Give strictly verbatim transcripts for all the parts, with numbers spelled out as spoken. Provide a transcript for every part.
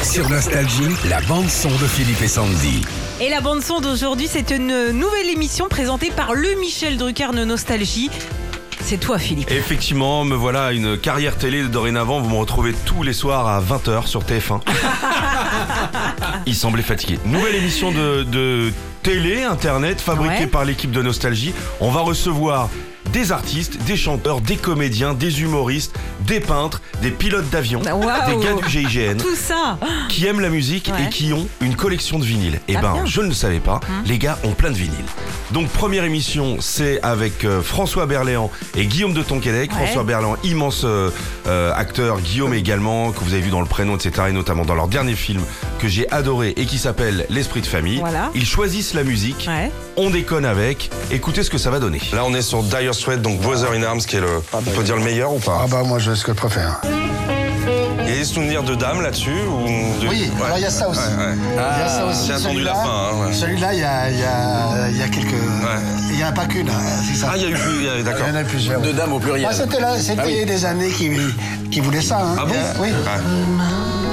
Sur Nostalgie, la bande-son de Philippe et Sandy. Et la bande-son d'aujourd'hui, c'est une nouvelle émission présentée par le Michel Drucker de Nostalgie. C'est toi, Philippe. Effectivement, me voilà une carrière télé dorénavant. Vous me retrouvez tous les soirs à vingt heures sur T F un. Il semblait fatigué. Nouvelle émission de, de télé, internet, fabriquée Ouais. par l'équipe de Nostalgie. On va recevoir des artistes, des chanteurs, des comédiens, des humoristes, des peintres, des pilotes d'avion, Waouh. des gars du G I G N. Tout ça. Qui aiment la musique Ouais. et qui ont une collection de vinyles. Et Ah, ben, bien. je ne le savais pas, Hum. les gars ont plein de vinyles. Donc, première émission, c'est avec euh, François Berléand et Guillaume de Tonquédec. Ouais. François Berléand, immense euh, euh, acteur, Guillaume également, que vous avez vu dans Le Prénom, et cetera. Et notamment dans leur dernier film que j'ai adoré et qui s'appelle L'Esprit de famille. Voilà. Ils choisissent la musique, Ouais. on déconne avec, écoutez ce que ça va donner. Là, on est sur Dire Straits, donc Brother in Arms, qui est le, on peut dire le meilleur ou pas? Ah bah moi je ce que je préfère. Il y a des souvenirs de dames là-dessus ou de... Oui, Ouais. alors il y a ça aussi. Ouais, ouais. Il y a ça aussi. j'ai attendu Celui-là- la fin, hein, ouais. Celui-là, il y a, il y, a, il y a quelques... Il n'y en a pas qu'une, hein, c'est ça. Ah, il y a eu plus, il y a- d'accord. Il y en a plusieurs. Deux dames au pluriel. Ah, c'était là, c'était Ah oui. des années qui, qui voulaient ça. Hein. Ah bon? Il y a- Oui. Ouais.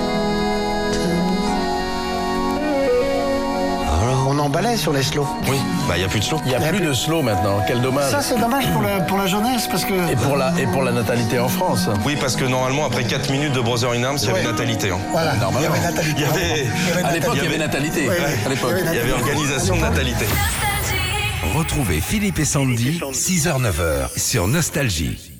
On emballait sur les slows. Oui, bah il n'y a plus de slow. Il n'y a plus de slow maintenant, quel dommage. Ça, c'est dommage pour la, pour la jeunesse parce que... Et pour la, et pour la natalité en France. Oui, parce que normalement, après quatre minutes de Brother in Arms, il y avait Ouais. natalité. Hein. Voilà, Normalement. il y avait natalité. Il y avait- Il y avait À l'époque, il y avait natalité. natalité. Ouais, ouais. À l'époque. Il y avait Il y avait organisation de natalité. Retrouvez Philippe et Sandy, six heures neuf heures sur Nostalgie.